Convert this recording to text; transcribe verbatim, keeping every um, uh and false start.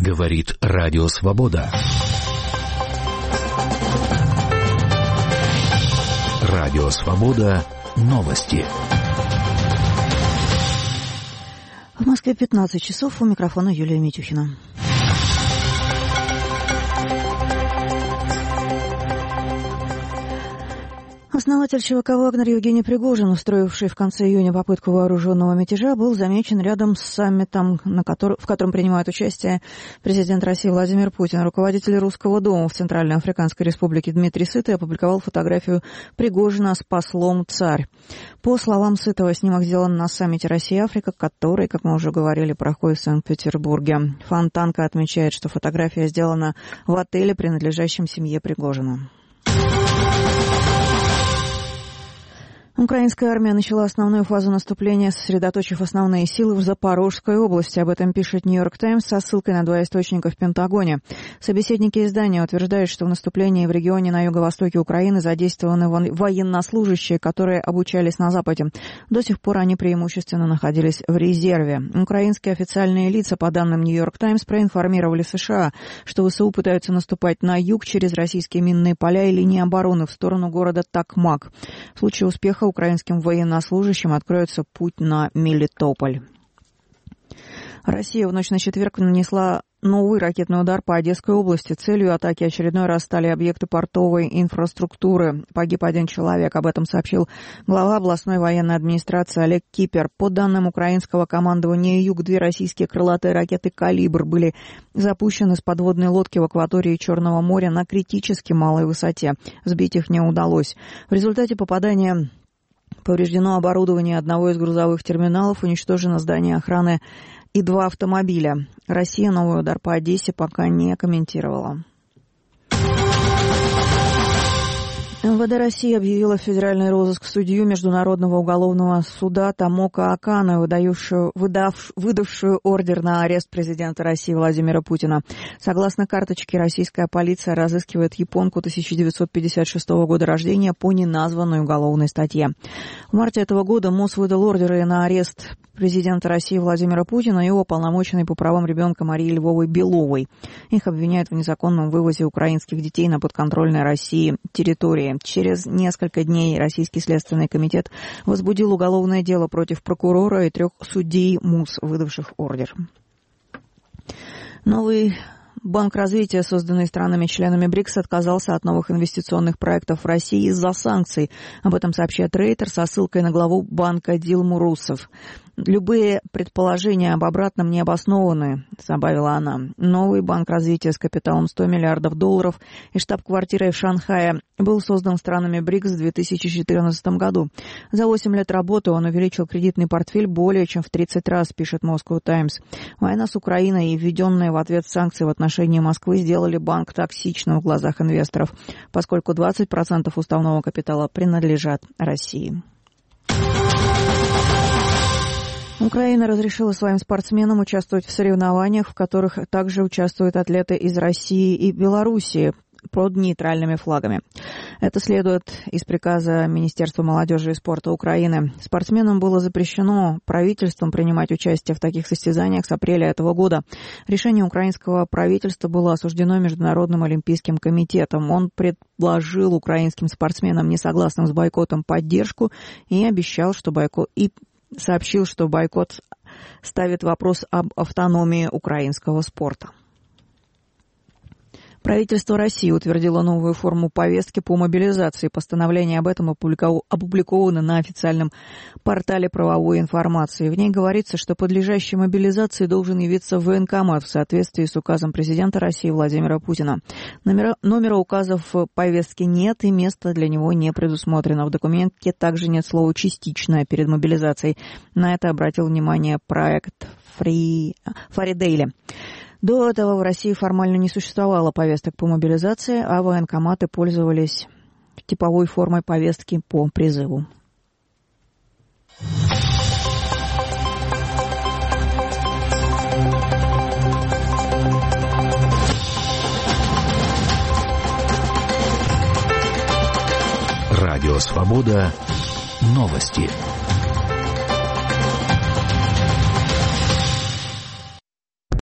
Говорит Радио Свобода. Радио Свобода. Новости. В Москве пятнадцать часов. У микрофона Юлия Митюхина. Основатель ЧВК «Вагнер» Евгений Пригожин, устроивший в конце июня попытку вооруженного мятежа, был замечен рядом с саммитом, на который, в котором принимает участие президент России Владимир Путин. Руководитель Русского дома в Центральной Африканской Республике Дмитрий Сытый опубликовал фотографию Пригожина с послом «Царь». По словам Сытого, снимок сделан на саммите Россия-Африка, который, как мы уже говорили, проходит в Санкт-Петербурге. Фонтанка отмечает, что фотография сделана в отеле, принадлежащем семье Пригожина. Украинская армия начала основную фазу наступления, сосредоточив основные силы в Запорожской области. Об этом пишет «Нью-Йорк Таймс» со ссылкой на два источника в Пентагоне. Собеседники издания утверждают, что в наступлении в регионе на юго-востоке Украины задействованы военнослужащие, которые обучались на Западе. До сих пор они преимущественно находились в резерве. Украинские официальные лица, по данным «Нью-Йорк Таймс», проинформировали США, что ВСУ пытаются наступать на юг через российские минные поля и линии обороны в сторону города Токмак. В случае успеха украинским военнослужащим откроется путь на Мелитополь. Россия в ночь на четверг нанесла новый ракетный удар по Одесской области. Целью атаки очередной раз стали объекты портовой инфраструктуры. Погиб один человек. Об этом сообщил глава областной военной администрации Олег Кипер. По данным украинского командования «Юг», две российские крылатые ракеты «Калибр» были запущены с подводной лодки в акватории Черного моря на критически малой высоте. Сбить их не удалось. В результате попадания повреждено оборудование одного из грузовых терминалов, уничтожено здание охраны и два автомобиля. Россия новый удар по Одессе пока не комментировала. МВД России объявила в федеральный розыск судью Международного уголовного суда Томоко Окано, выдающую, выдав, выдавшую ордер на арест президента России Владимира Путина. Согласно карточке, российская полиция разыскивает японку тысяча девятьсот пятьдесят шестого года рождения по неназванной уголовной статье. В марте этого года МОЗ выдал ордеры на арест президента России Владимира Путина и его уполномоченной по правам ребенка Марии Львовой Беловой. Их обвиняют в незаконном вывозе украинских детей на подконтрольной России территории. Через несколько дней Российский следственный комитет возбудил уголовное дело против прокурора и трех судей МУС, выдавших ордер. Новый Банк развития, созданный странами-членами БРИКС, отказался от новых инвестиционных проектов в России из-за санкций. Об этом сообщает Рейтер со ссылкой на главу банка Дилму Руссов. «Любые предположения об обратном не обоснованы», — добавила она. Новый банк развития с капиталом сто миллиардов долларов и штаб-квартирой в Шанхае был создан странами БРИКС в две тысячи четырнадцатом году. За восемь лет работы он увеличил кредитный портфель более чем в тридцать раз, пишет Moscow Times. Война с Украиной и введенные в ответ санкции в отношении Москвы сделали банк токсичным в глазах инвесторов, поскольку двадцать процентов уставного капитала принадлежат России. Украина разрешила своим спортсменам участвовать в соревнованиях, в которых также участвуют атлеты из России и Белоруссии под нейтральными флагами. Это следует из приказа Министерства молодежи и спорта Украины. Спортсменам было запрещено правительством принимать участие в таких состязаниях с апреля этого года. Решение украинского правительства было осуждено Международным олимпийским комитетом. Он предложил украинским спортсменам, не согласным с бойкотом, поддержку и обещал, что бойкот и сообщил, что бойкот ставит вопрос об автономии украинского спорта. Правительство России утвердило новую форму повестки по мобилизации. Постановление об этом опубликовано на официальном портале правовой информации. В ней говорится, что подлежащий мобилизации должен явиться в военкомат в соответствии с указом президента России Владимира Путина. Номера, номера указов в повестке нет, и место для него не предусмотрено. В документе также нет слова «частичная» перед мобилизацией. На это обратил внимание проект Фри... Фаридейли. До этого в России формально не существовало повесток по мобилизации, а военкоматы пользовались типовой формой повестки по призыву. Радио Свобода. Новости.